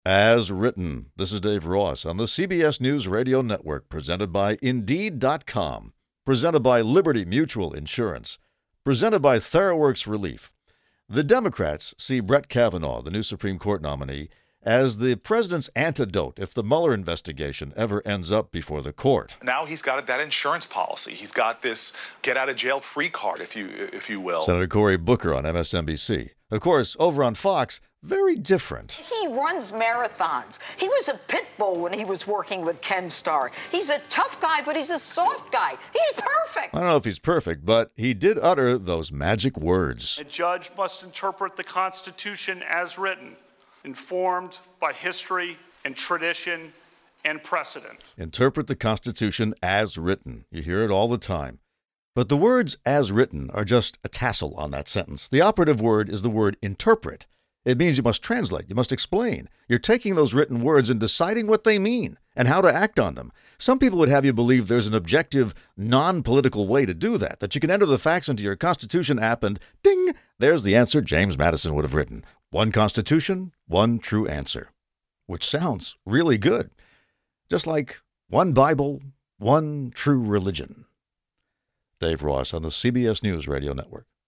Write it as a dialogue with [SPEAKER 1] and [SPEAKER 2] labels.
[SPEAKER 1] As written. This is Dave Ross on the CBS News Radio Network, presented by Indeed.com, presented by Liberty Mutual Insurance, presented by TheraWorks Relief. The Democrats see Brett Kavanaugh, the new Supreme Court nominee, as the president's antidote if the Mueller investigation ever ends up before the court.
[SPEAKER 2] Now he's got that insurance policy. He's got this get-out-of-jail-free card, if you will.
[SPEAKER 1] Senator Cory Booker on MSNBC. Of course, over on Fox, very different.
[SPEAKER 3] He runs marathons. He was a pit bull when he was working with Ken Starr. He's a tough guy, but he's a soft guy. He's perfect.
[SPEAKER 1] I don't know if he's perfect, but he did utter those magic words.
[SPEAKER 4] A judge must interpret the Constitution as written, informed by history and tradition and precedent.
[SPEAKER 1] Interpret the Constitution as written. You hear it all the time. But the words as written are just a tassel on that sentence. The operative word is the word interpret. It means you must translate, you must explain. You're taking those written words and deciding what they mean and how to act on them. Some people would have you believe there's an objective, non-political way to do that, that you can enter the facts into your Constitution app and ding, there's the answer James Madison would have written. One Constitution, one true answer. Which sounds really good. Just like one Bible, one true religion. Dave Ross on the CBS News Radio Network.